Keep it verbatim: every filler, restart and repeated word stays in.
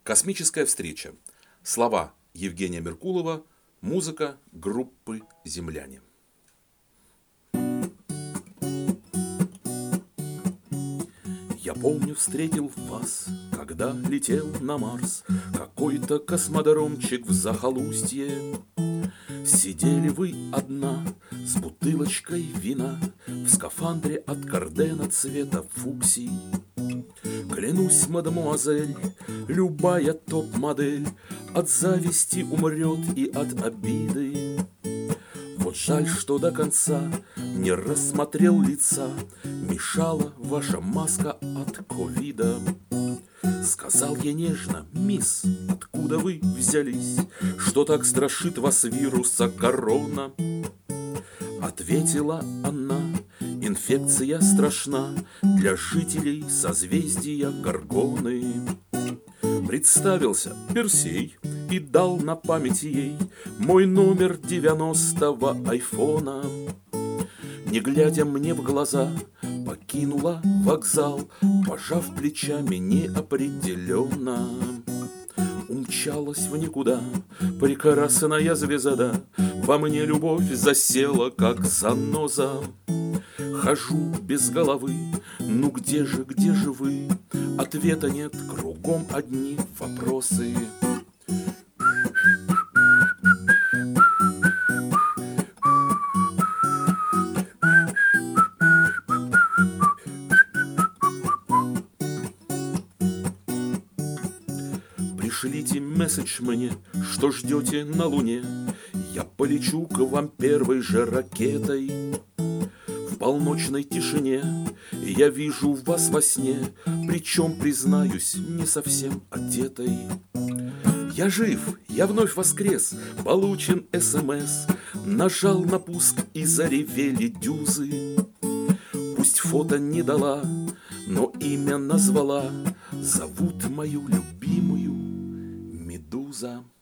Космическая встреча. Слова Евгения Меркулова. Музыка группы «Земляне». Я помню, встретил вас, когда летел на Марс какой-то космодромчик в захолустье. Сидели вы одна с бутылочкой вина в скафандре от Кардена цвета фуксий. Клянусь, мадемуазель, любая топ-модель от зависти умрет и от обиды. Вот жаль, что до конца не рассмотрел лица, мешала ваша маска от ковида. Сказал я нежно: мисс, откуда вы взялись, что так страшит вас вируса корона? Ответила она: инфекция страшна для жителей созвездия Горгоны. Представился Персей и дал на память ей мой номер девяностого айфона. Не глядя мне в глаза, покинула вокзал, пожав плечами неопределенно. Умчалась в никуда прекрасная звезда, во мне любовь засела, как заноза. Хожу без головы, ну где же, где же вы? Ответа нет, кругом одни вопросы. Пришлите месседж мне, что ждете на Луне. Я полечу к вам первой же ракетой. В полночной тишине я вижу вас во сне, причем, признаюсь, не совсем одетой. Я жив, я вновь воскрес, получен СМС. Нажал на пуск и заревели дюзы. Пусть фото не дала, но имя назвала. Зовут мою любимую Медуза.